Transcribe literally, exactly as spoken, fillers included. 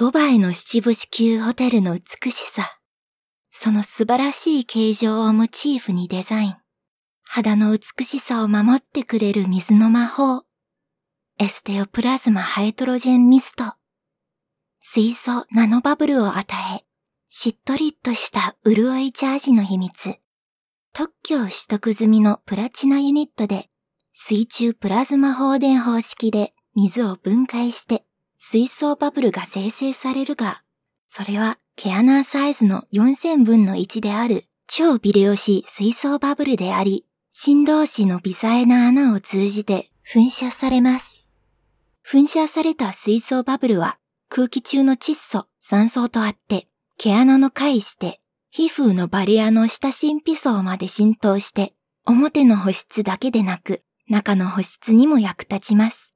ドバイの七星級ホテルの美しさ。その素晴らしい形状をモチーフにデザイン。肌の美しさを守ってくれる水の魔法。エステオプラズマハイドロジェンミスト。水素ナノバブルを与え、しっとりとした潤いチャージの秘密。特許を取得済みのプラチナユニットで、水中プラズマ放電方式で水を分解して水素バブルが生成されるが、それは毛穴サイズのよんせんぶんのいちである超微量子水素バブルであり、振動子の微細な穴を通じて噴射されます。噴射された水素バブルは空気中の窒素、酸素とあって毛穴の介して皮膚のバリアの下真皮層まで浸透して表の保湿だけでなく中の保湿にも役立ちます。